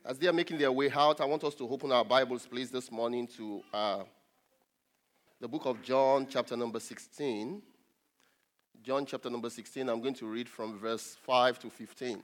As they are making their way out, I want us to open our Bibles, please, this morning to the book of John, chapter number 16. John, chapter number 16, I'm going to read from verse 5 to 15.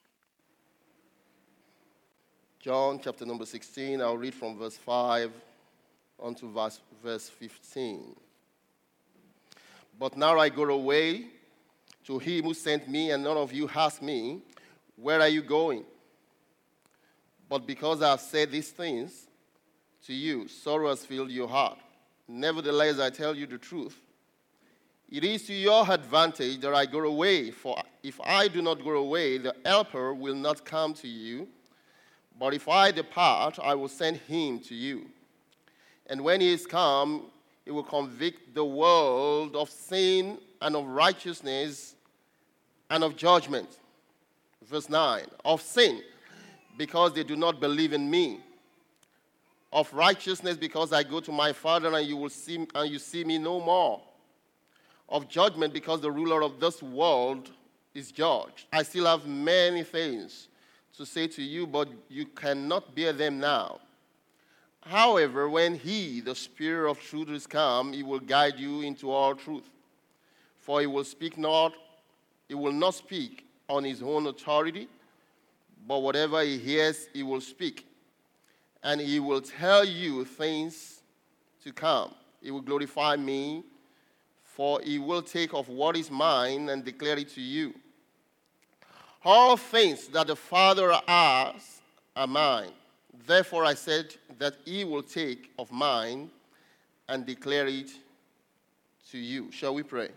John, chapter number 16, I'll read from verse 5 on to verse 15. But now I go away to him who sent me, and none of you ask me, where are you going? But because I have said these things to you, sorrow has filled your heart. Nevertheless, I tell you the truth. It is to your advantage that I go away, for if I do not go away, the Helper will not come to you. But if I depart, I will send him to you. And when he is come, he will convict the world of sin and of righteousness and of judgment. Verse 9, of sin, because they do not believe in me. Of righteousness, because I go to my Father and you see me no more. Of judgment, because the ruler of this world is judged. I still have many things to say to you, but you cannot bear them now. However, when he, the Spirit of truth, is come, he will guide you into all truth. For he will not speak on his own authority, but whatever he hears, he will speak. And he will tell you things to come. He will glorify me, for he will take of what is mine and declare it to you. All things that the Father has are mine. Therefore I said that he will take of mine and declare it to you. Shall we pray?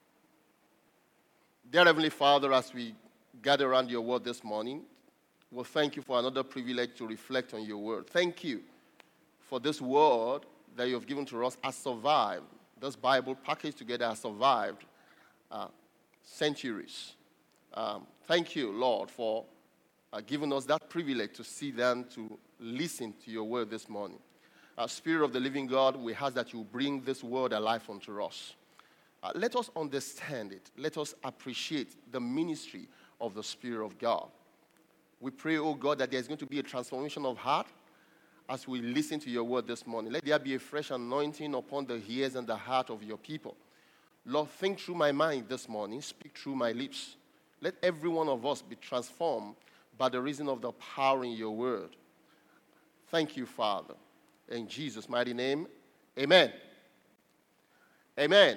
Dear Heavenly Father, as we gather around your word this morning, we'll thank you for another privilege to reflect on your word. Thank you for this word that you have given to us has survived. This Bible packaged together has survived centuries. Thank you, Lord, for giving us that privilege to sit down to listen to your word this morning. Spirit of the living God, we ask that you bring this word alive unto us. Let us understand it. Let us appreciate the ministry of the Spirit of God. We pray, oh God, that there's going to be a transformation of heart as we listen to your word this morning. Let there be a fresh anointing upon the ears and the heart of your people. Lord, think through my mind this morning. Speak through my lips. Let every one of us be transformed by the reason of the power in your word. Thank you, Father. In Jesus' mighty name, amen. Amen.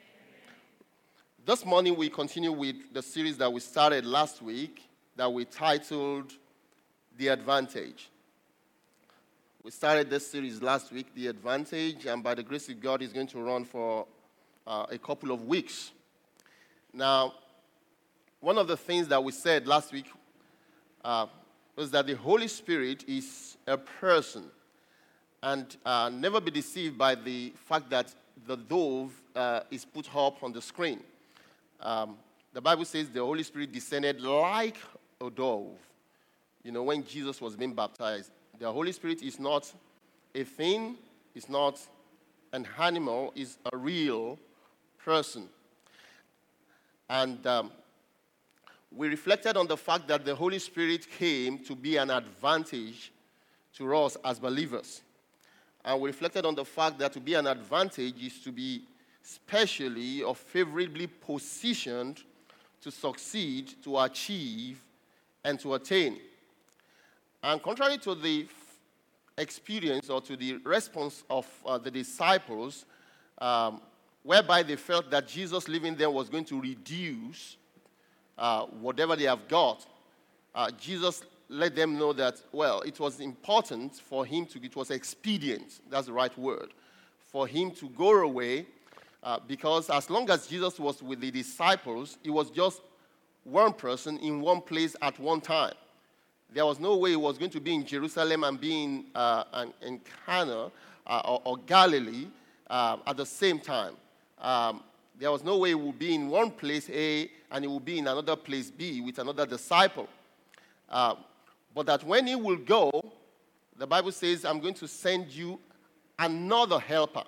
This morning we continue with the series that we started last week that we titled The Advantage. We started this series last week, The Advantage, and by the grace of God, it's going to run for a couple of weeks. Now, one of the things that we said last week was that the Holy Spirit is a person. And never be deceived by the fact that the dove is put up on the screen. The Bible says the Holy Spirit descended like a dove. You know, when Jesus was being baptized, the Holy Spirit is not a thing, it's not an animal, it's a real person. And we reflected on the fact that the Holy Spirit came to be an advantage to us as believers. And we reflected on the fact that to be an advantage is to be specially or favorably positioned to succeed, to achieve, and to attain. And contrary to the experience or to the response of the disciples, whereby they felt that Jesus living there was going to reduce whatever they have got, Jesus let them know that, well, it was important for him to, it was expedient, that's the right word, for him to go away, because as long as Jesus was with the disciples, he was just one person in one place at one time. There was no way he was going to be in Jerusalem and be in Cana or Galilee at the same time. There was no way he would be in one place A and he would be in another place B with another disciple. But that when he will go, the Bible says, I'm going to send you another helper.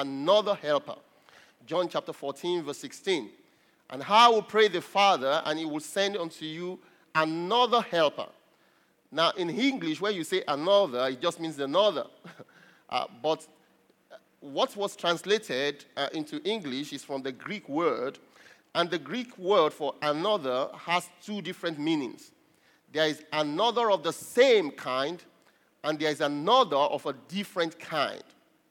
John chapter 14, verse 16. And I will pray the Father, and he will send unto you another helper, Now, in English, when you say another, it just means another. But what was translated into English is from the Greek word, and the Greek word for another has two different meanings. There is another of the same kind, and there is another of a different kind.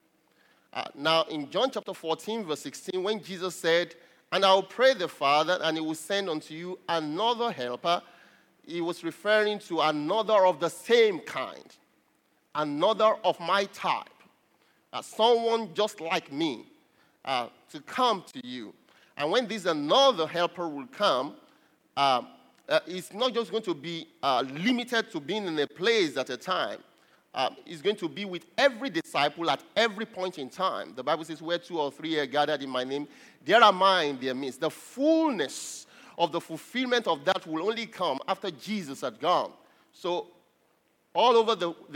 Now, in John chapter 14, verse 16, when Jesus said, "And I will pray the Father, and he will send unto you another helper," he was referring to another of the same kind, another of my type, someone just like me, to come to you. And when this another helper will come, it's not just going to be limited to being in a place at a time. It's going to be with every disciple at every point in time. The Bible says, where 2 or 3 are gathered in my name, there am I in their midst. The fullness of the fulfillment of that will only come after Jesus had gone. So all over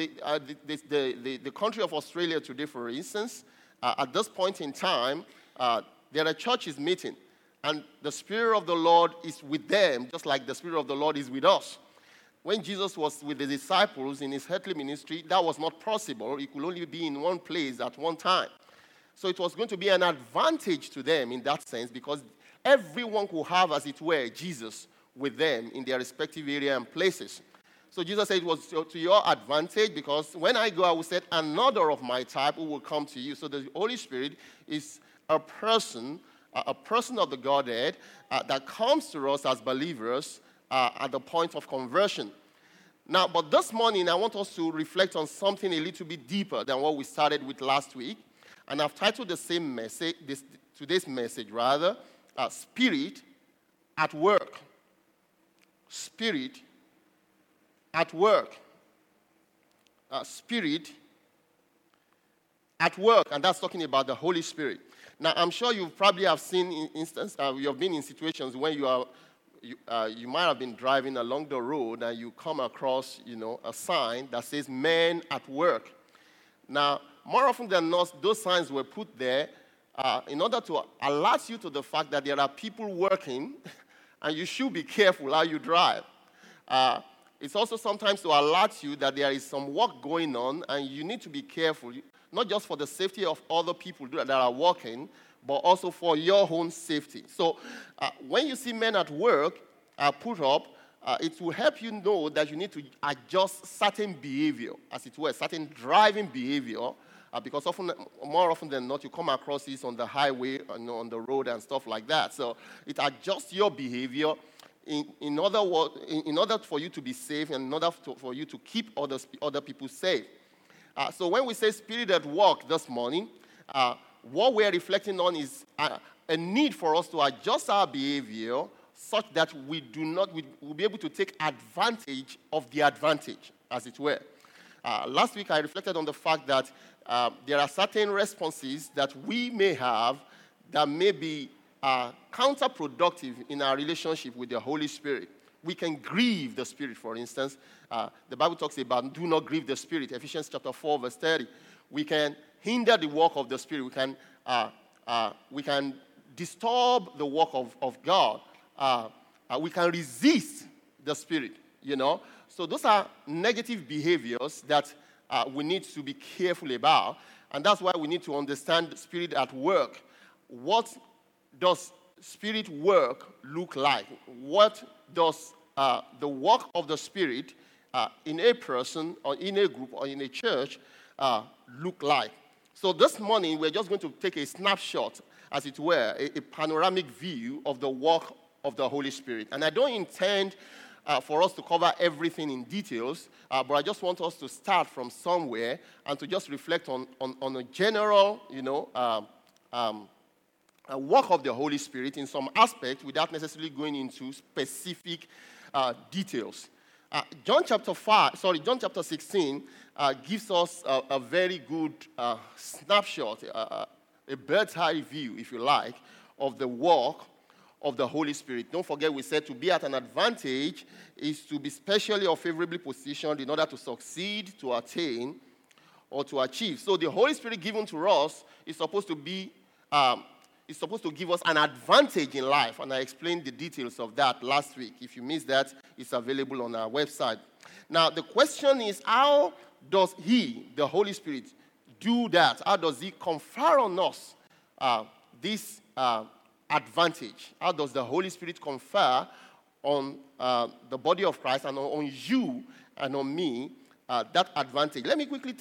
the country of Australia today, for instance, at this point in time, there are churches meeting, and the Spirit of the Lord is with them, just like the Spirit of the Lord is with us. When Jesus was with the disciples in his earthly ministry, that was not possible. He could only be in one place at one time. So it was going to be an advantage to them in that sense, because everyone could have, as it were, Jesus with them in their respective area and places. So Jesus said it was to your advantage, because when I go, I will send another of my type who will come to you. So the Holy Spirit is a person of the Godhead that comes to us as believers at the point of conversion. Now, but this morning, I want us to reflect on something a little bit deeper than what we started with last week. And I've titled the same message, today's message, Spirit at Work. Spirit at work. Spirit at work. And that's talking about the Holy Spirit. Now, I'm sure you probably have seen you have been in situations when you might have been driving along the road and you come across, a sign that says "Men at Work." Now, more often than not, those signs were put there in order to alert you to the fact that there are people working, and you should be careful how you drive. It's also sometimes to alert you that there is some work going on, and you need to be careful, not just for the safety of other people that are working, but also for your own safety. So when you see men at work put up, it will help you know that you need to adjust certain behavior, as it were, certain driving behavior, because more often than not, you come across this on the highway, on the road and stuff like that. So it adjusts your behavior in order for you to be safe, and in order for you to keep other people safe. So when we say spirit at work this morning, what we're reflecting on is a need for us to adjust our behavior such that we'll be able to take advantage of the advantage, as it were. Last week, I reflected on the fact that there are certain responses that we may have that may be counterproductive in our relationship with the Holy Spirit. We can grieve the Spirit, for instance. The Bible talks about do not grieve the Spirit, Ephesians chapter 4, verse 30. We can hinder the work of the Spirit. We can disturb the work of God. We can resist the Spirit, So those are negative behaviors that we need to be careful about. And that's why we need to understand Spirit at work. What does Spirit work look like? What does the work of the Spirit in a person or in a group or in a church look like? So this morning, we're just going to take a snapshot, as it were, a panoramic view of the work of the Holy Spirit. And I don't intend for us to cover everything in details, but I just want us to start from somewhere and to just reflect on a general, work of the Holy Spirit in some aspect without necessarily going into specific details. John chapter 16 gives us a very good snapshot, a bird's eye view, if you like, of the work of the Holy Spirit. Don't forget, we said to be at an advantage is to be specially or favorably positioned in order to succeed, to attain, or to achieve. So the Holy Spirit given to us is supposed to give us an advantage in life, and I explained the details of that last week. If you missed that, is available on our website. Now, the question is, how does He, the Holy Spirit, do that? How does He confer on us this advantage? How does the Holy Spirit confer on the body of Christ and on you and on me that advantage? Let me quickly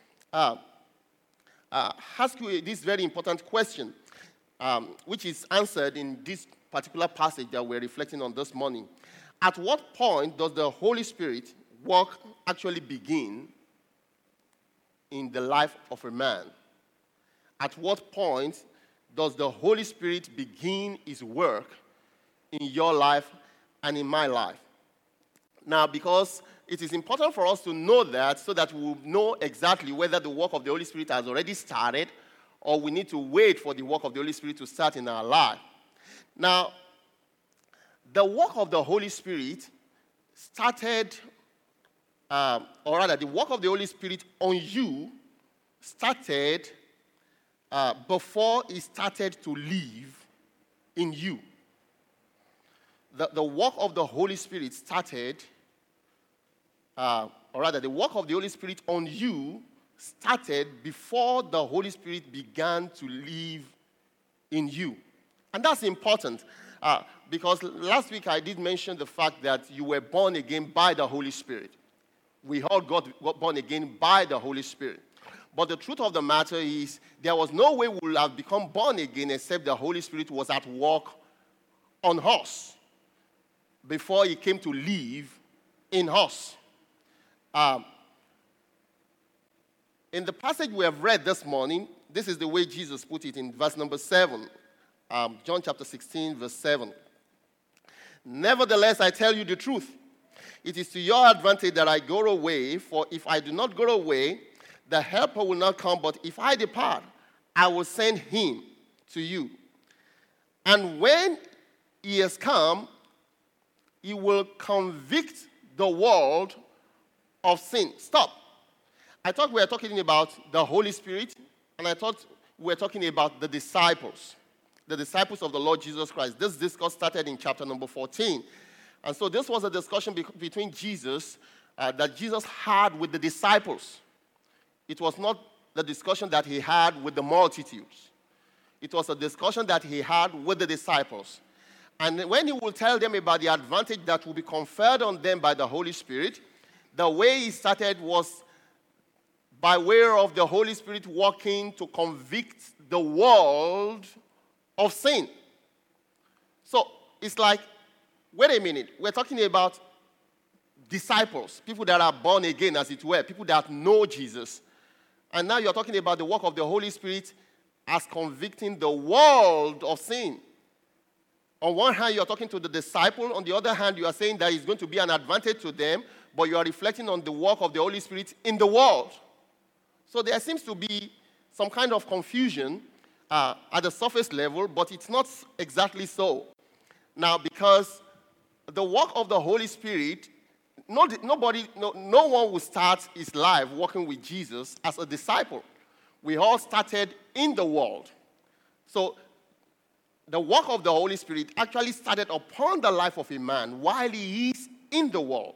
ask you this very important question, which is answered in this particular passage that we're reflecting on this morning. At what point does the Holy Spirit work actually begin in the life of a man? At what point does the Holy Spirit begin His work in your life and in my life? Now, because it is important for us to know that so that we will know exactly whether the work of the Holy Spirit has already started or we need to wait for the work of the Holy Spirit to start in our life. Now, the work of the Holy Spirit started, or rather, the work of the Holy Spirit on you started before He started to live in you. The work of the Holy Spirit started, or rather, the work of the Holy Spirit on you started before the Holy Spirit began to live in you. And that's important because last week I did mention the fact that you were born again by the Holy Spirit. We all got born again by the Holy Spirit. But the truth of the matter is there was no way we would have become born again except the Holy Spirit was at work on us before He came to live in us. In the passage we have read this morning, this is the way Jesus put it in verse number 7. John chapter 16, verse 7. Nevertheless, I tell you the truth. It is to your advantage that I go away, for if I do not go away, the Helper will not come, but if I depart, I will send Him to you. And when He has come, He will convict the world of sin. Stop. I thought we were talking about the Holy Spirit, and I thought we were talking about the disciples of the Lord Jesus Christ. This discourse started in chapter number 14. And so this was a discussion between Jesus that Jesus had with the disciples. It was not the discussion that He had with the multitudes. It was a discussion that He had with the disciples. And when He will tell them about the advantage that will be conferred on them by the Holy Spirit, the way He started was by way of the Holy Spirit working to convict the world of sin. So it's like, wait a minute, we're talking about disciples, people that are born again, as it were, people that know Jesus. And now you're talking about the work of the Holy Spirit as convicting the world of sin. On one hand, you're talking to the disciple. On the other hand, you are saying that it's going to be an advantage to them, but you are reflecting on the work of the Holy Spirit in the world. So there seems to be some kind of confusion at the surface level, but it's not exactly so. Now, because the work of the Holy Spirit, no one will start his life working with Jesus as a disciple. We all started in the world. So the work of the Holy Spirit actually started upon the life of a man while he is in the world.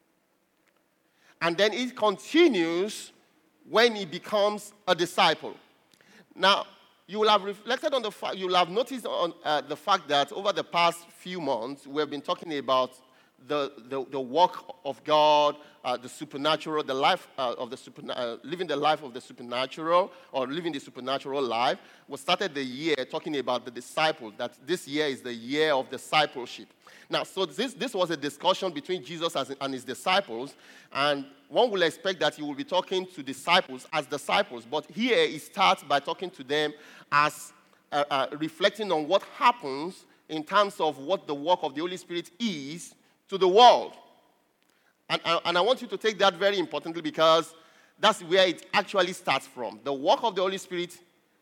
And then it continues when he becomes a disciple. Now, you will have reflected on the fact, you will have noticed on the fact that over the past few months, we have been talking about the work of God, the supernatural, the life of the living the life of the supernatural, or living the supernatural life. We started the year talking about the disciples, that this year is the year of discipleship. Now, so this was a discussion between Jesus and his disciples, and one will expect that he will be talking to disciples as disciples, but here he starts by talking to them as reflecting on what happens in terms of what the work of the Holy Spirit is to the world. And I want you to take that very importantly because that's where it actually starts from. The work of the Holy Spirit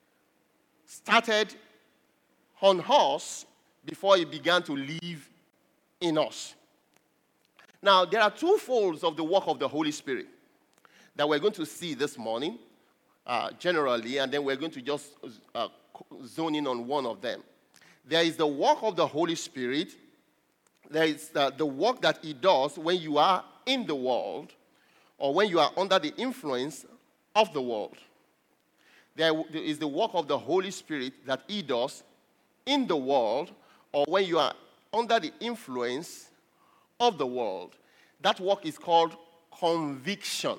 started on us before it began to live in us. Now, there are two folds of the work of the Holy Spirit that we're going to see this morning, generally, and then we're going to just zone in on one of them. There is the work of the Holy Spirit There is the work that he does when you are in the world or when you are under the influence of the world. There is the work of the Holy Spirit that he does in the world or when you are under the influence of the world. That work is called conviction.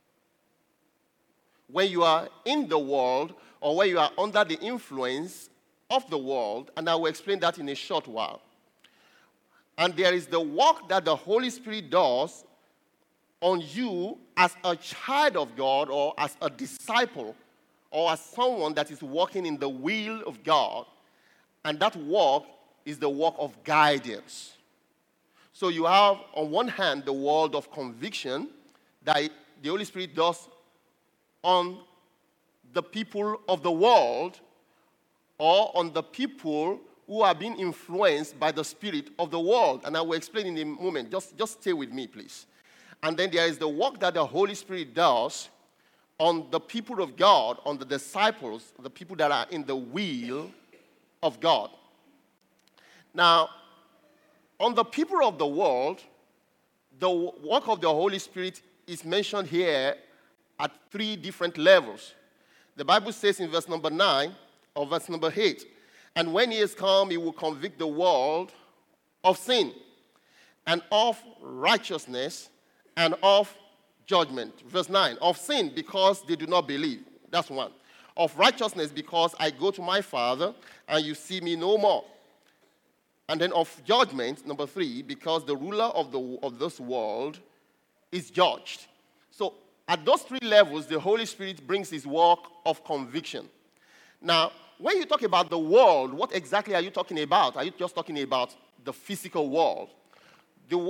When you are in the world or when you are under the influence of the world, and I will explain that in a short while. And there is the work that the Holy Spirit does on you as a child of God or as a disciple or as someone that is walking in the will of God. And that work is the work of guidance. So you have, on one hand, the world of conviction that the Holy Spirit does on the people of the world or on the people who are being influenced by the spirit of the world. And I will explain in a moment. Just stay with me, please. And then there is the work that the Holy Spirit does on the people of God, on the disciples, the people that are in the will of God. Now, on the people of the world, the work of the Holy Spirit is mentioned here at 3 different levels. The Bible says in verse number 9 or verse number 8, and when he is come, he will convict the world of sin and of righteousness and of judgment. Verse 9, of sin because they do not believe. That's one. Of righteousness because I go to my Father and you see me no more. And then of judgment, number 3, because the ruler of this world is judged. So at those 3 levels, the Holy Spirit brings his work of conviction. Now, when you talk about the world, what exactly are you talking about? Are you just talking about the physical world? The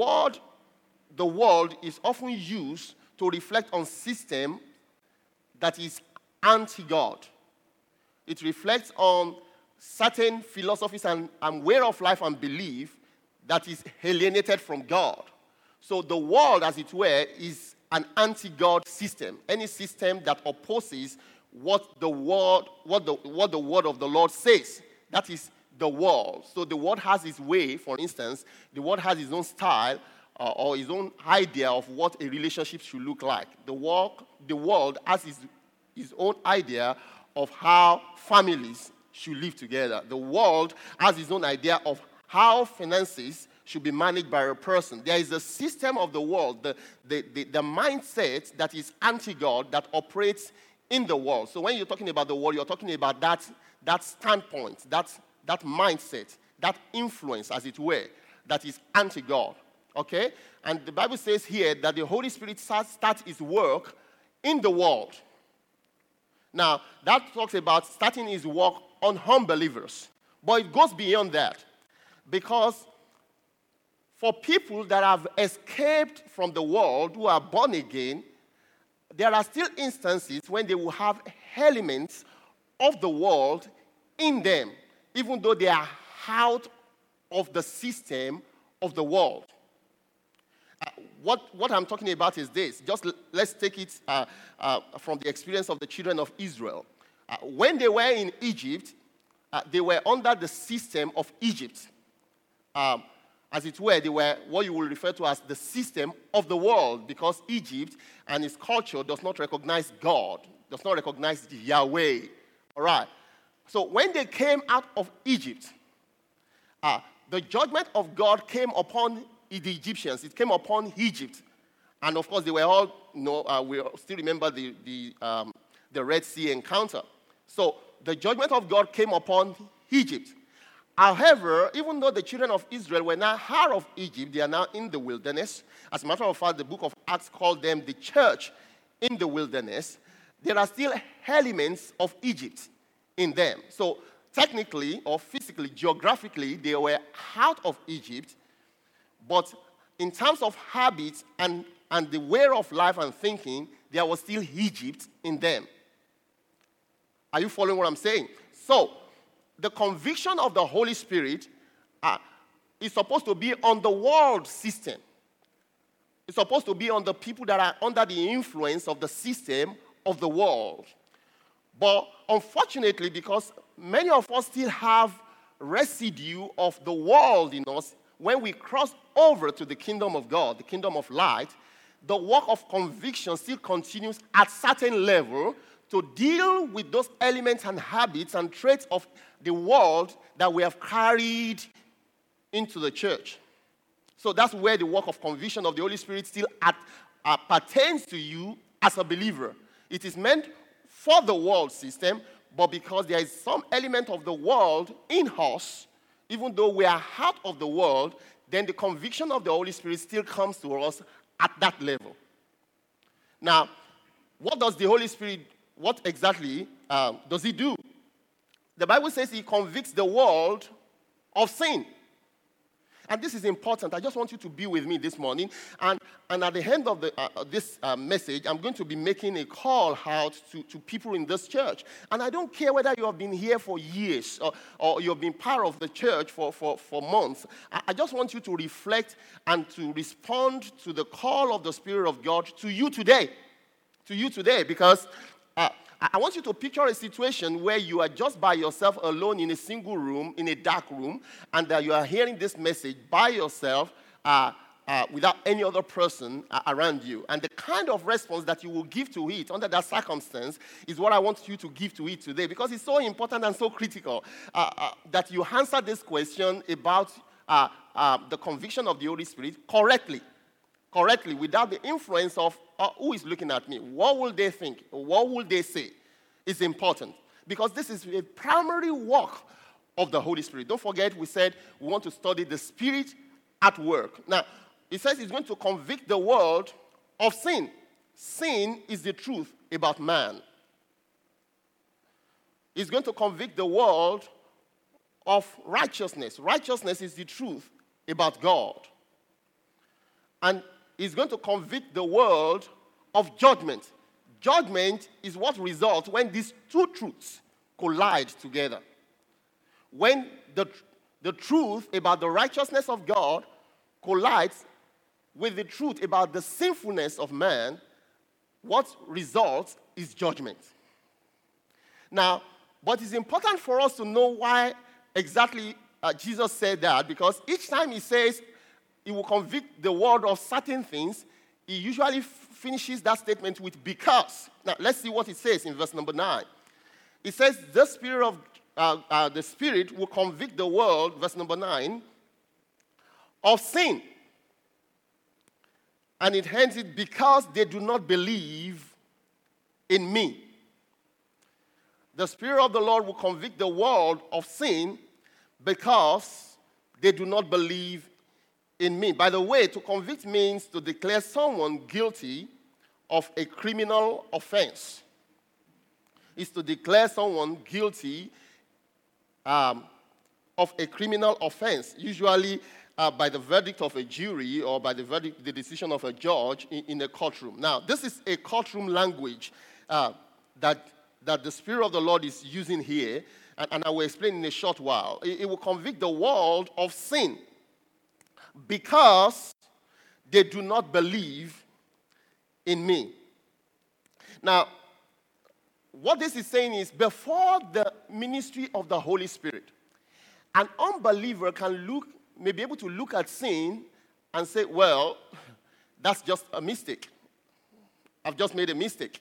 world is often used to reflect on system that is anti-God. It reflects on certain philosophies and way of life and belief that is alienated from God. So the world, as it were, is an anti-God system. Any system that opposes what the word of the Lord says. That is the world. So the world has its way, for instance. The world has its own style or its own idea of what a relationship should look like. The world has its own idea of how families should live together. The world has its own idea of how finances should be managed by a person. There is a system of the world, the mindset that is anti-God that operates in the world. So when you're talking about the world, you're talking about that standpoint, that mindset, that influence, as it were, that is anti-God. Okay? And the Bible says here that the Holy Spirit starts his work in the world. Now, that talks about starting his work on unbelievers. But it goes beyond that. Because for people that have escaped from the world, who are born again, there are still instances when they will have elements of the world in them, even though they are out of the system of the world. What I'm talking about is this. Let's take it from the experience of the children of Israel. When they were in Egypt, they were under the system of Egypt. As it were, they were what you will refer to as the system of the world, because Egypt and its culture does not recognize God, does not recognize Yahweh. All right. So when they came out of Egypt, the judgment of God came upon the Egyptians. It came upon Egypt. And of course, they were all, we still remember the Red Sea encounter. So the judgment of God came upon Egypt. However, even though the children of Israel were now out of Egypt, they are now in the wilderness. As a matter of fact, the book of Acts called them the church in the wilderness. There are still elements of Egypt in them. So technically, or physically, geographically, they were out of Egypt. But in terms of habits and the way of life and thinking, there was still Egypt in them. Are you following what I'm saying? So, the conviction of the Holy Spirit is supposed to be on the world system. It's supposed to be on the people that are under the influence of the system of the world. But unfortunately, because many of us still have residue of the world in us, when we cross over to the kingdom of God, the kingdom of light, the work of conviction still continues at certain level to deal with those elements and habits and traits of the world that we have carried into the church. So that's where the work of conviction of the Holy Spirit still pertains to you as a believer. It is meant for the world system, but because there is some element of the world in us, even though we are out of the world, then the conviction of the Holy Spirit still comes to us at that level. Now, what does the Holy Spirit, what exactly does he do? The Bible says he convicts the world of sin. And this is important. I just want you to be with me this morning. And at the end of this message, I'm going to be making a call out to people in this church. And I don't care whether you have been here for years or you have been part of the church for months. I just want you to reflect and to respond to the call of the Spirit of God to you today. To you today, because I want you to picture a situation where you are just by yourself alone in a single room, in a dark room, and you are hearing this message by yourself without any other person around you. And the kind of response that you will give to it under that circumstance is what I want you to give to it today, because it's so important and so critical that you answer this question about the conviction of the Holy Spirit correctly, without the influence of who is looking at me. What will they think? What will they say? It's important, because this is a primary work of the Holy Spirit. Don't forget, we said we want to study the Spirit at work. Now, it says he's going to convict the world of sin. Sin is the truth about man. He's going to convict the world of righteousness. Righteousness is the truth about God. And he's going to convict the world of judgment. Judgment is what results when these two truths collide together. When the truth about the righteousness of God collides with the truth about the sinfulness of man, what results is judgment. Now, but it's important for us to know why exactly Jesus said that, because each time he says he will convict the world of certain things, he usually finishes that statement with because. Now, let's see what it says in verse number 9. It says, the Spirit will convict the world, verse number 9, of sin. And it ends it, because they do not believe in me. The Spirit of the Lord will convict the world of sin because they do not believe in me. By the way, to convict means to declare someone guilty of a criminal offense. It's to declare someone guilty of a criminal offense, usually by the verdict of a jury or by the decision of a judge in a courtroom. Now, this is a courtroom language that the Spirit of the Lord is using here, and I will explain in a short while. It will convict the world of sin because they do not believe in me. Now, what this is saying is, before the ministry of the Holy Spirit, an unbeliever may be able to look at sin and say, well, that's just a mistake. I've just made a mistake.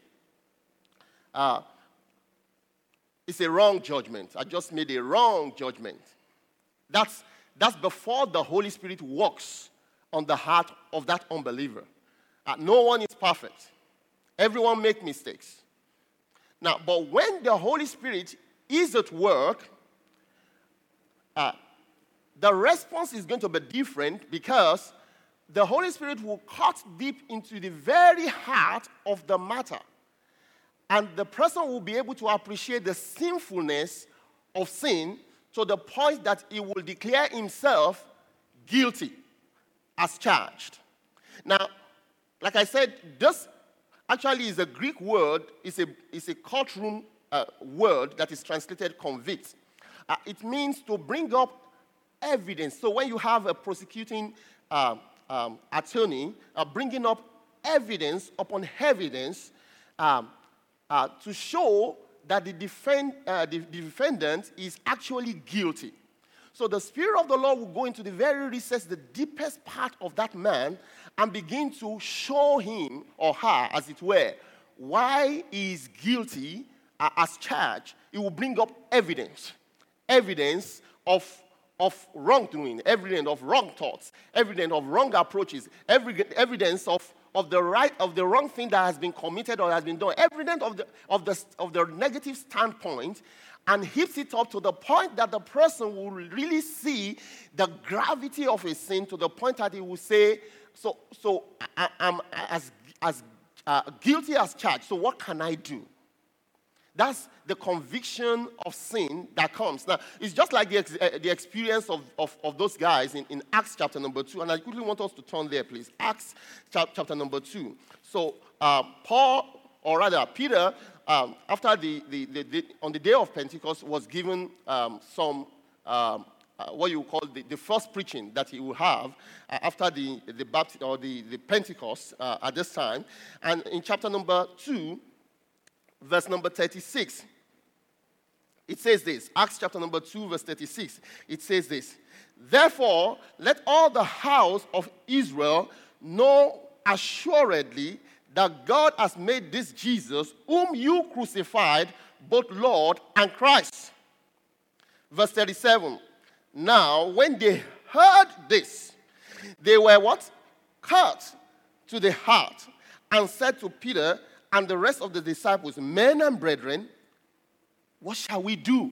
It's a wrong judgment. I just made a wrong judgment. That's before the Holy Spirit works on the heart of that unbeliever. No one is perfect. Everyone makes mistakes. Now, but when the Holy Spirit is at work, the response is going to be different, because the Holy Spirit will cut deep into the very heart of the matter. And the person will be able to appreciate the sinfulness of sin to the point that he will declare himself guilty as charged. Now, like I said, this actually is a Greek word. It's a courtroom word that is translated convict. It means to bring up evidence. So when you have a prosecuting attorney bringing up evidence upon evidence to show that the defendant is actually guilty. So the Spirit of the Lord will go into the very recess, the deepest part of that man, and begin to show him or her, as it were, why he is guilty as charged. It will bring up evidence of wrongdoing, evidence of wrong thoughts, evidence of wrong approaches, evidence of the wrong thing that has been committed or has been done, evidence of the negative standpoint, and heaps it up to the point that the person will really see the gravity of his sin, to the point that he will say, so I'm as guilty as charged, so what can I do? That's the conviction of sin that comes. Now, it's just like the experience of those guys in Acts chapter number 2. And I quickly want us to turn there, please. Acts chapter number 2. So, Peter, after on the day of Pentecost, was given some what you call the first preaching that he will have after the baptism or the Pentecost at this time. And in chapter number 2, verse number 36, it says this. Acts chapter number 2, verse 36, it says this. Therefore, let all the house of Israel know assuredly that God has made this Jesus, whom you crucified, both Lord and Christ. Verse 37. Now, when they heard this, they were what? Cut to the heart, and said to Peter and the rest of the disciples, men and brethren, what shall we do?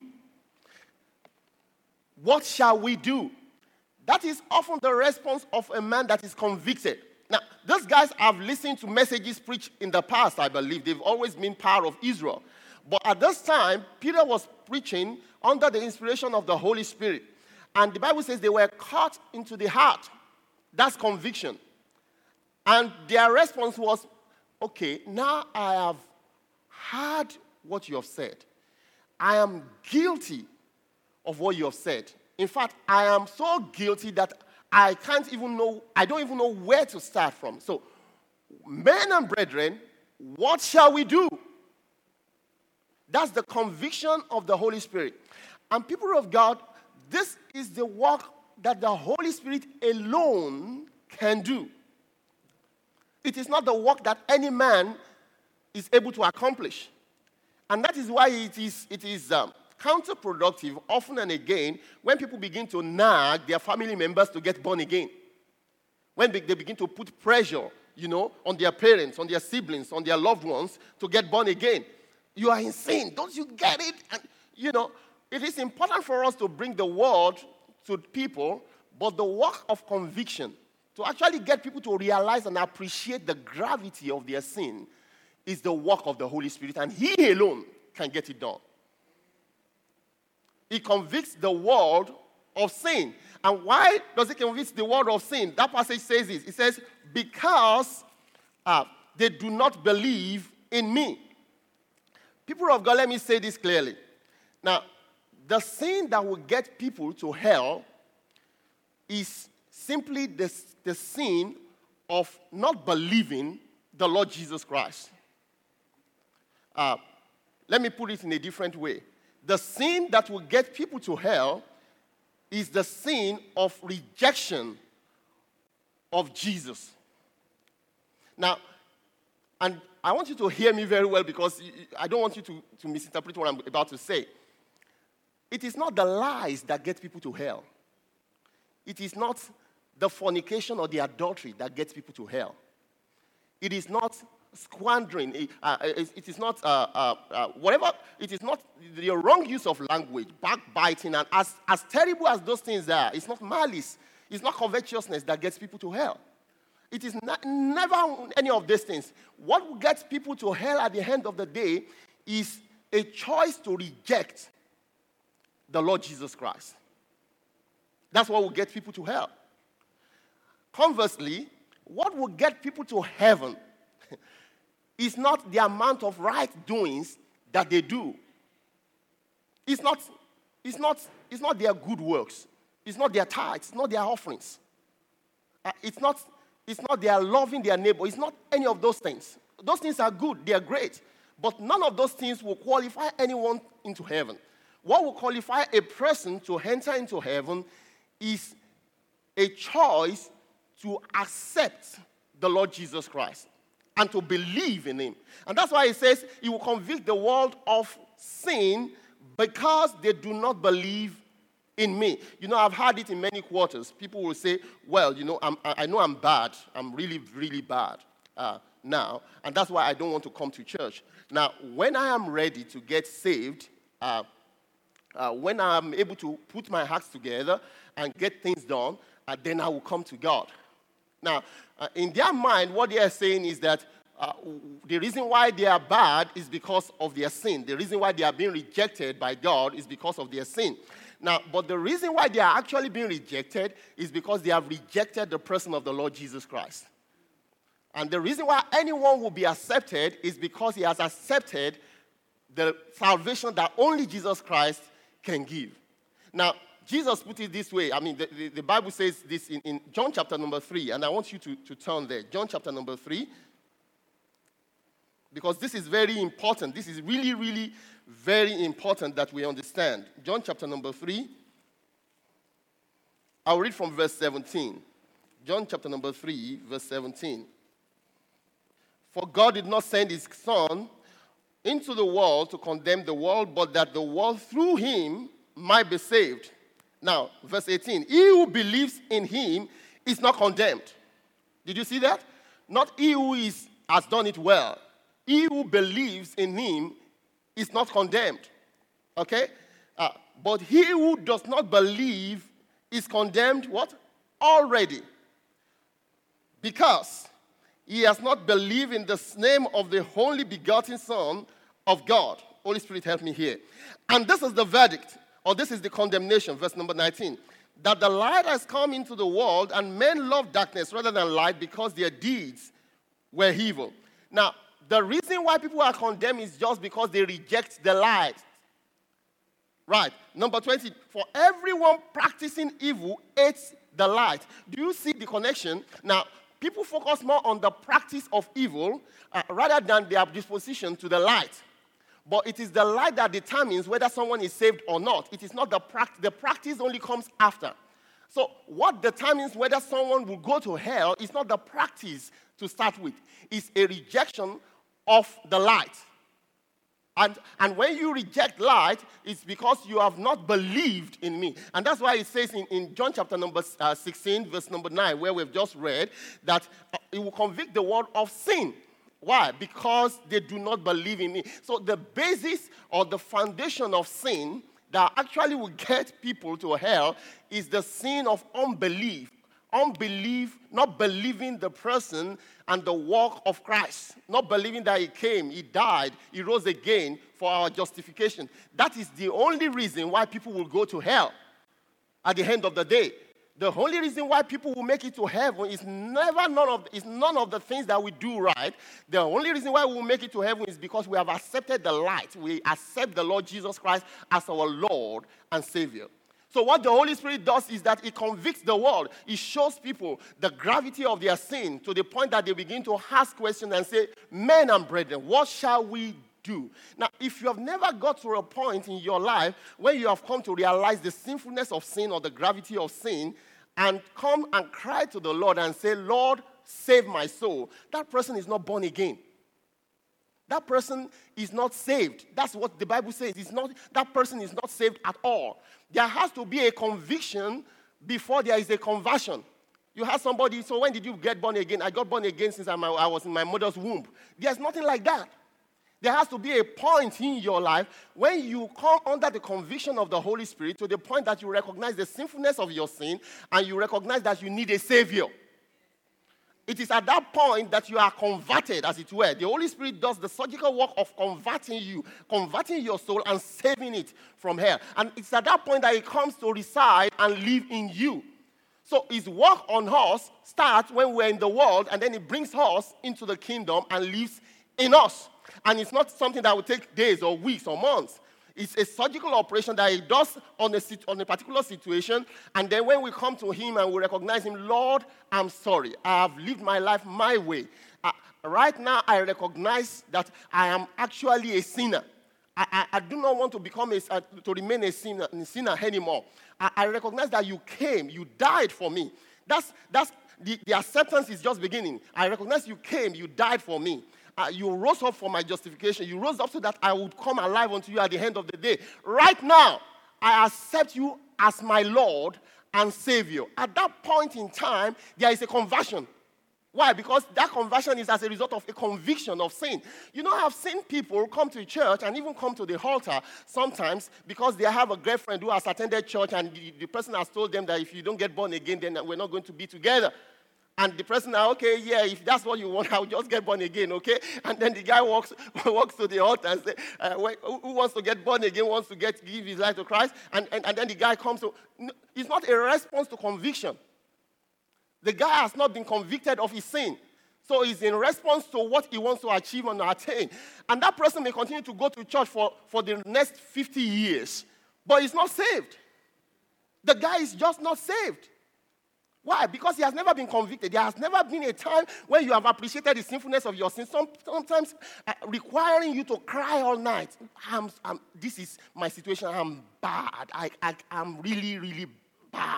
What shall we do? That is often the response of a man that is convicted. Now, those guys have listened to messages preached in the past, I believe. They've always been part of Israel. But at this time, Peter was preaching under the inspiration of the Holy Spirit. And the Bible says they were cut into the heart. That's conviction. And their response was, okay, now I have heard what you have said. I am guilty of what you have said. In fact, I am so guilty that I don't even know where to start from. So, men and brethren, what shall we do? That's the conviction of the Holy Spirit. And people of God, this is the work that the Holy Spirit alone can do. It is not the work that any man is able to accomplish. And that is why it is counterproductive often and again when people begin to nag their family members to get born again. When they begin to put pressure, on their parents, on their siblings, on their loved ones to get born again. You are in sin. Don't you get it? And, it is important for us to bring the word to people, but the work of conviction, to actually get people to realize and appreciate the gravity of their sin, is the work of the Holy Spirit, and He alone can get it done. He convicts the world of sin. And why does He convict the world of sin? That passage says this. It says, because they do not believe in me. People of God, let me say this clearly. Now, the sin that will get people to hell is simply the sin of not believing the Lord Jesus Christ. Let me put it in a different way. The sin that will get people to hell is the sin of rejection of Jesus. Now, and I want you to hear me very well because I don't want you to misinterpret what I'm about to say. It is not the lies that get people to hell. It is not the fornication or the adultery that gets people to hell. It is not squandering. It is not whatever. It is not the wrong use of language, backbiting, and as terrible as those things are, it's not malice. It's not covetousness that gets people to hell. It is never any of these things. What gets people to hell at the end of the day is a choice to reject the Lord Jesus Christ. That's what will get people to hell. Conversely, what will get people to heaven is not the amount of right doings that they do. It's not their good works. It's not their tithes. It's not their offerings. It's not their loving their neighbor. It's not any of those things. Those things are good. They are great. But none of those things will qualify anyone into heaven. what will qualify a person to enter into heaven is a choice to accept the Lord Jesus Christ and to believe in him. And that's why it says he will convict the world of sin because they do not believe in me. I've heard it in many quarters. People will say, well, I know I'm bad. I'm really, really bad now. And that's why I don't want to come to church. Now, when I am ready to get saved, when I'm able to put my acts together and get things done, then I will come to God. Now, in their mind, what they are saying is that the reason why they are bad is because of their sin. The reason why they are being rejected by God is because of their sin. Now, but the reason why they are actually being rejected is because they have rejected the person of the Lord Jesus Christ. And the reason why anyone will be accepted is because he has accepted the salvation that only Jesus Christ can give. Now, Jesus put it this way. I mean, the Bible says this in John chapter number 3, and I want you to turn there. John chapter number 3, because this is very important. This is really, really very important that we understand. John chapter number 3, I'll read from verse 17. John chapter number 3, verse 17. For God did not send his Son into the world to condemn the world, but that the world through him might be saved. Now, verse 18. He who believes in him is not condemned. Did you see that? Not he who has done it well. He who believes in him is not condemned. Okay? But he who does not believe is condemned, what? Already. Because he has not believed in the name of the only begotten Son of God. Holy Spirit, help me here. And this is the verdict, or this is the condemnation, verse number 19. That the light has come into the world, and men love darkness rather than light because their deeds were evil. Now, the reason why people are condemned is just because they reject the light. Right. Number 20. For everyone practicing evil hates the light. Do you see the connection? Now, people focus more on the practice of evil rather than their disposition to the light. But it is the light that determines whether someone is saved or not. It is not the practice. The practice only comes after. So what determines whether someone will go to hell is not the practice to start with. It's a rejection of the light. And when you reject light, it's because you have not believed in me. And that's why it says in John chapter number 16, verse number 9, where we've just read, that it will convict the world of sin. Why? Because they do not believe in me. So the basis or the foundation of sin that actually will get people to hell is the sin of unbelief. Unbelief, not believing the person and the work of Christ. Not believing that he came, he died, he rose again for our justification. That is the only reason why people will go to hell at the end of the day. The only reason why people will make it to heaven is none of the things that we do right. The only reason why we will make it to heaven is because we have accepted the light. We accept the Lord Jesus Christ as our Lord and Savior. So what the Holy Spirit does is that it convicts the world. It shows people the gravity of their sin to the point that they begin to ask questions and say, men and brethren, what shall we do? Now, if you have never got to a point in your life where you have come to realize the sinfulness of sin or the gravity of sin and come and cry to the Lord and say, Lord, save my soul, that person is not born again. That person is not saved. That's what the Bible says. That person is not saved at all. There has to be a conviction before there is a conversion. You have somebody, so when did you get born again? I got born again since I was in my mother's womb. There's nothing like that. There has to be a point in your life when you come under the conviction of the Holy Spirit to the point that you recognize the sinfulness of your sin and you recognize that you need a Savior. It is at that point that you are converted, as it were. The Holy Spirit does the surgical work of converting you, converting your soul and saving it from hell. And it's at that point that it comes to reside and live in you. So his work on us starts when we're in the world, and then it brings us into the kingdom and lives in us. And it's not something that will take days or weeks or months. It's a surgical operation that he does on a particular situation. And then when we come to him and we recognize him, Lord, I'm sorry. I have lived my life my way. Right now, I recognize that I am actually a sinner. I do not want to become to remain a sinner anymore. I recognize that you came, you died for me. That's the acceptance is just beginning. I recognize you came, you died for me. You rose up for my justification. You rose up so that I would come alive unto you at the end of the day. Right now, I accept you as my Lord and Savior. At that point in time, there is a conversion. Why? Because that conversion is as a result of a conviction of sin. You know, I've seen people come to church and even come to the altar sometimes because they have a girlfriend who has attended church and the person has told them that if you don't get born again, then we're not going to be together. And the person, okay, yeah, if that's what you want, I'll just get born again, okay? And then the guy walks to the altar and says, who wants to get born again, wants to give his life to Christ? And then the guy comes to, it's not a response to conviction. The guy has not been convicted of his sin. So he's in response to what he wants to achieve and attain. And that person may continue to go to church for the next 50 years, but he's not saved. The guy is just not saved. Why? Because he has never been convicted. There has never been a time where you have appreciated the sinfulness of your sin, sometimes requiring you to cry all night. This is my situation. I'm bad. I'm really, really bad.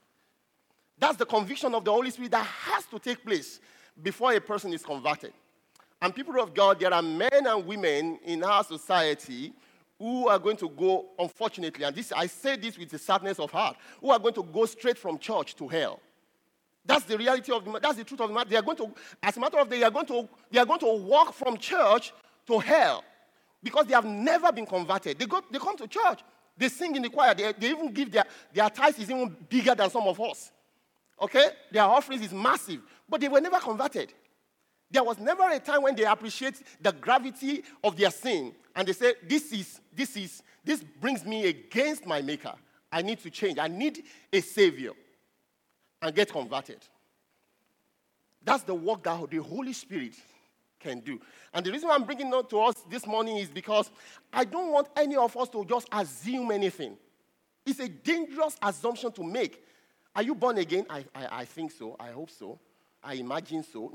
That's the conviction of the Holy Spirit that has to take place before a person is converted. And people of God, there are men and women in our society who are going to go, unfortunately, and I say this with the sadness of heart, who are going to go straight from church to hell. That's the reality of that's the truth of the matter. They are going to, as a matter of fact, they are going to walk from church to hell because they have never been converted. They come to church, they sing in the choir, they even give their tithes is even bigger than some of us. Okay? Their offerings is massive, but they were never converted. There was never a time when they appreciate the gravity of their sin and they say, this brings me against my maker. I need to change. I need a savior. And get converted. That's the work that the Holy Spirit can do. And the reason I'm bringing it to us this morning is because I don't want any of us to just assume anything. It's a dangerous assumption to make. Are you born again? I think so. I hope so. I imagine so.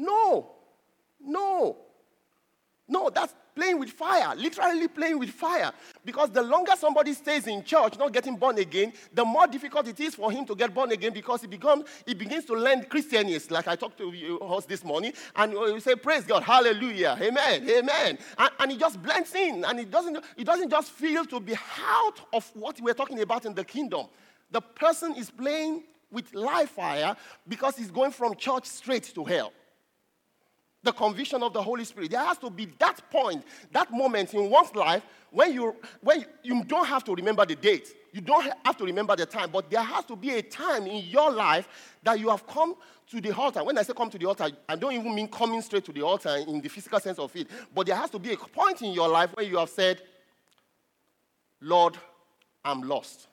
No, that's playing with fire, literally playing with fire. Because the longer somebody stays in church, not getting born again, the more difficult it is for him to get born again because he begins to learn Christianese, like I talked to you this morning, and we say, praise God, hallelujah, amen, amen. And he just blends in, and it doesn't just feel to be out of what we're talking about in the kingdom. The person is playing with live fire because he's going from church straight to hell. The conviction of the Holy Spirit. There has to be that point, that moment in one's life when you don't have to remember the date. You don't have to remember the time, but there has to be a time in your life that you have come to the altar. When I say come to the altar, I don't even mean coming straight to the altar in the physical sense of it, but there has to be a point in your life where you have said, Lord, I'm lost.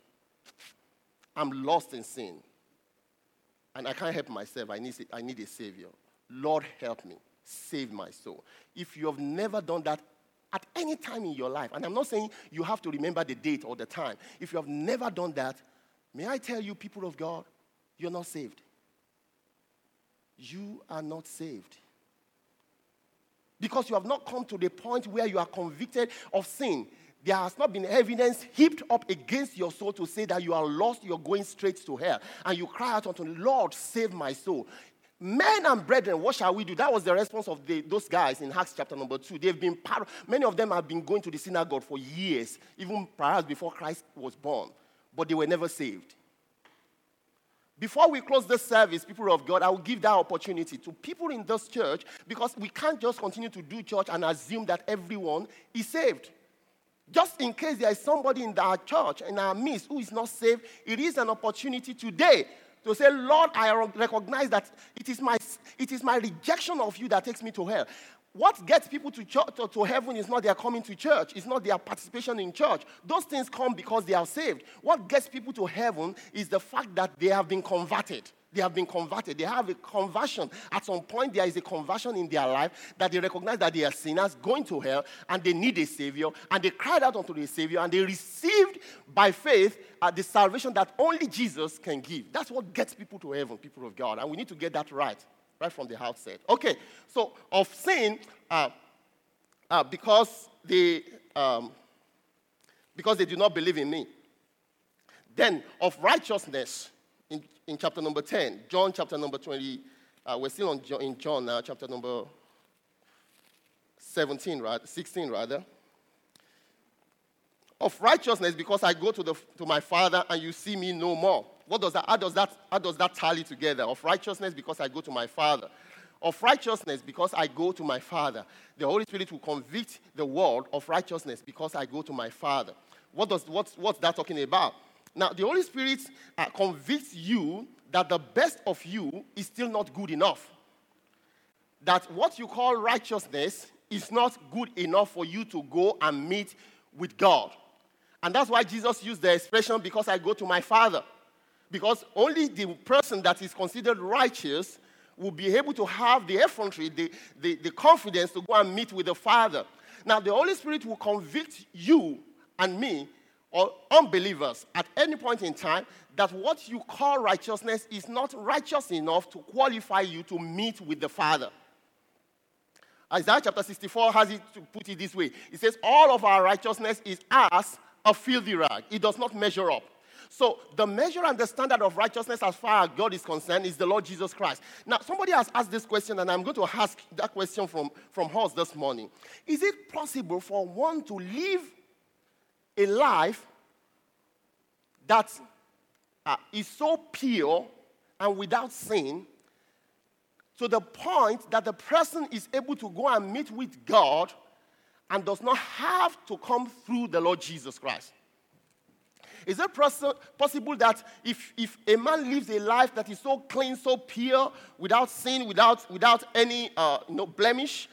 I'm lost in sin. And I can't help myself. I need a savior. Lord, help me. Save my soul. If you have never done that at any time in your life, and I'm not saying you have to remember the date or the time. If you have never done that, may I tell you, people of God, you're not saved. You are not saved. Because you have not come to the point where you are convicted of sin. There has not been evidence heaped up against your soul to say that you are lost, you're going straight to hell. And you cry out unto the Lord, save my soul. Men and brethren, what shall we do? That was the response of those guys in Acts chapter number 2. Many of them have been going to the synagogue for years, even perhaps before Christ was born, but they were never saved. Before we close this service, people of God, I will give that opportunity to people in this church because we can't just continue to do church and assume that everyone is saved. Just in case there is somebody in our church, in our midst, who is not saved, it is an opportunity today to say, Lord, I recognize that it is my rejection of you that takes me to hell. What gets people to heaven is not their coming to church. It's not their participation in church. Those things come because they are saved. What gets people to heaven is the fact that they have been converted. They have been converted. They have a conversion. At some point, there is a conversion in their life that they recognize that they are sinners going to hell and they need a Savior. And they cried out unto the Savior and they received by faith the salvation that only Jesus can give. That's what gets people to heaven, people of God. And we need to get that right from the outset. Okay, so of sin, because because they do not believe in me. Then of righteousness in chapter number 10, John chapter number 20, we're still in John now, chapter number 16 rather. Of righteousness because I go to my Father and you see me no more. How does that tally together? Of righteousness because I go to my Father. Of righteousness because I go to my Father. The Holy Spirit will convict the world of righteousness because I go to my Father. What's that talking about? Now, the Holy Spirit convicts you that the best of you is still not good enough. That what you call righteousness is not good enough for you to go and meet with God. And that's why Jesus used the expression, because I go to my Father. Because only the person that is considered righteous will be able to have the effrontery, the confidence to go and meet with the Father. Now, the Holy Spirit will convict you and me, or unbelievers, at any point in time, that what you call righteousness is not righteous enough to qualify you to meet with the Father. Isaiah chapter 64 has it to put it this way. It says, all of our righteousness is as a filthy rag. It does not measure up. So the measure and the standard of righteousness as far as God is concerned is the Lord Jesus Christ. Now, somebody has asked this question, and I'm going to ask that question from us this morning. Is it possible for one to live a life that is so pure and without sin to the point that the person is able to go and meet with God and does not have to come through the Lord Jesus Christ? Is it possible that if a man lives a life that is so clean, so pure, without sin, without any blemish,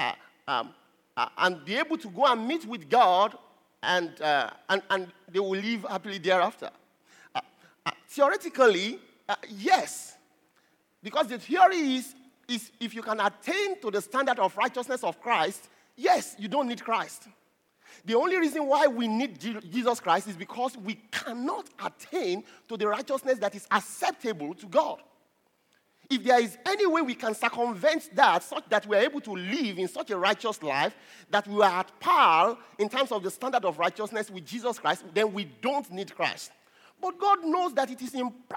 and be able to go and meet with God, and they will live happily thereafter? Theoretically, yes. Because the theory is if you can attain to the standard of righteousness of Christ, yes, you don't need Christ. The only reason why we need Jesus Christ is because we cannot attain to the righteousness that is acceptable to God. If there is any way we can circumvent that, such that we are able to live in such a righteous life, that we are at par in terms of the standard of righteousness with Jesus Christ, then we don't need Christ. But God knows that it is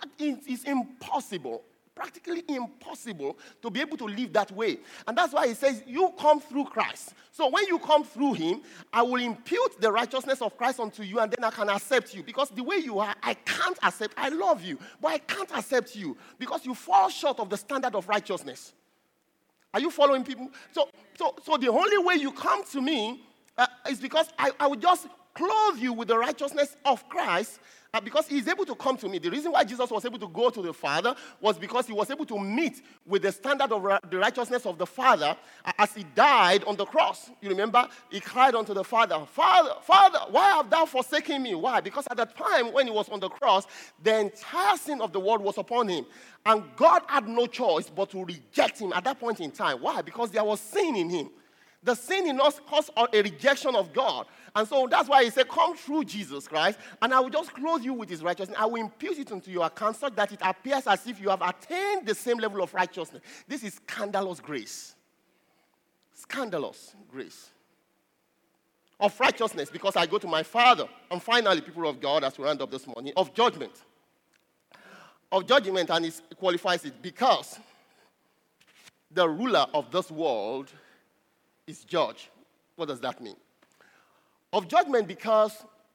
impossible, practically impossible, to be able to live that way. And that's why he says, you come through Christ. So when you come through him, I will impute the righteousness of Christ unto you, and then I can accept you. Because the way you are, I can't accept. I love you, but I can't accept you because you fall short of the standard of righteousness. Are you following people? So the only way you come to me is because I will just clothe you with the righteousness of Christ, because he's able to come to me. The reason why Jesus was able to go to the Father was because he was able to meet with the standard of the righteousness of the Father as he died on the cross. You remember? He cried unto the Father, Father, Father, why have thou forsaken me? Why? Because at the time when he was on the cross, the entire sin of the world was upon him. And God had no choice but to reject him at that point in time. Why? Because there was sin in him. The sin in us caused a rejection of God. And so that's why he said, come through Jesus Christ, and I will just clothe you with his righteousness. I will impute it into your account such that it appears as if you have attained the same level of righteousness. This is scandalous grace. Scandalous grace. Of righteousness, because I go to my Father. And finally, people of God, as we round up this morning, of judgment. Of judgment, and it qualifies it, because the ruler of this world is judge. What does that mean? Of judgment, because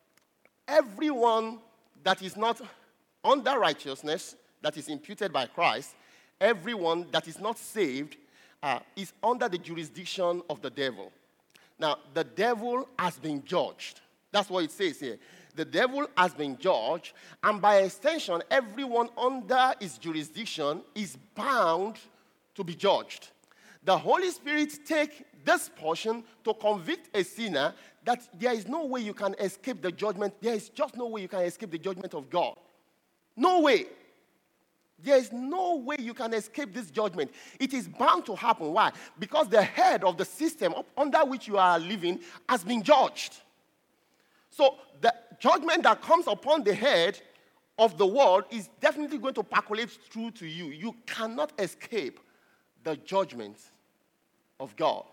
everyone that is not under righteousness, that is imputed by Christ, everyone that is not saved is under the jurisdiction of the devil. Now, the devil has been judged. That's what it says here. The devil has been judged, and by extension, everyone under his jurisdiction is bound to be judged. The Holy Spirit takes this portion to convict a sinner that there is no way you can escape the judgment. There is just no way you can escape the judgment of God. No way. There is no way you can escape this judgment. It is bound to happen. Why? Because the head of the system under which you are living has been judged. So the judgment that comes upon the head of the world is definitely going to percolate through to you. You cannot escape the judgment of God.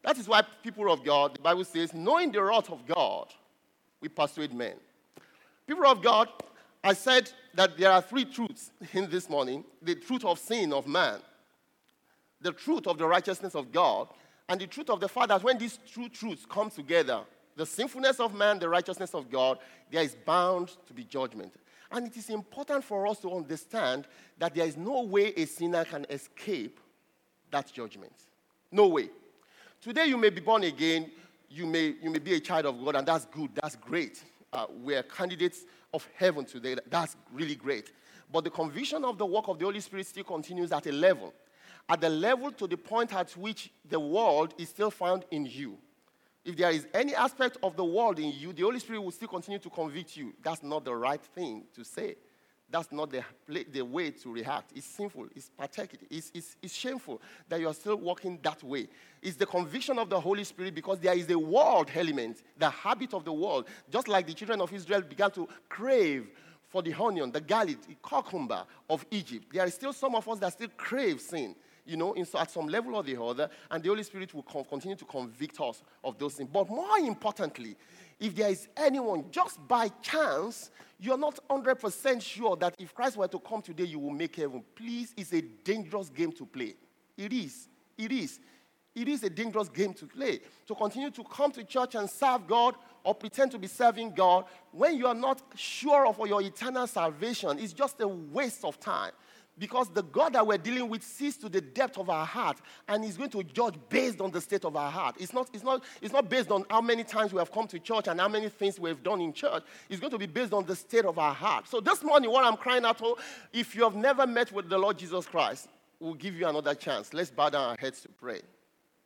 That is why people of God, the Bible says, knowing the wrath of God, we persuade men. People of God, I said that there are three truths in this morning. The truth of sin of man, the truth of the righteousness of God, and the truth of the fact that when these two truths come together, the sinfulness of man, the righteousness of God, there is bound to be judgment. And it is important for us to understand that there is no way a sinner can escape that judgment. No way. Today you may be born again, you may be a child of God, and that's good, that's great. We are candidates of heaven today, that's really great. But the conviction of the work of the Holy Spirit still continues at a level. At the level to the point at which the world is still found in you. If there is any aspect of the world in you, the Holy Spirit will still continue to convict you. That's not the right thing to say. That's not the way to react. It's sinful. It's pathetic. It's shameful that you are still walking that way. It's the conviction of the Holy Spirit because there is a world element, the habit of the world. Just like the children of Israel began to crave for the onion, the garlic, the cucumber of Egypt. There is still some of us that still crave sin. At some level or the other, and the Holy Spirit will continue to convict us of those things. But more importantly, if there is anyone, just by chance, you're not 100% sure that if Christ were to come today, you will make heaven. Please, it's a dangerous game to play. It is. It is a dangerous game to play. To continue to come to church and serve God or pretend to be serving God when you are not sure of your eternal salvation is just a waste of time. Because the God that we're dealing with sees to the depth of our heart and is going to judge based on the state of our heart. It's not based on how many times we have come to church and how many things we have done in church. It's going to be based on the state of our heart. So this morning, what I'm crying out for, if you have never met with the Lord Jesus Christ, we'll give you another chance. Let's bow down our heads to pray.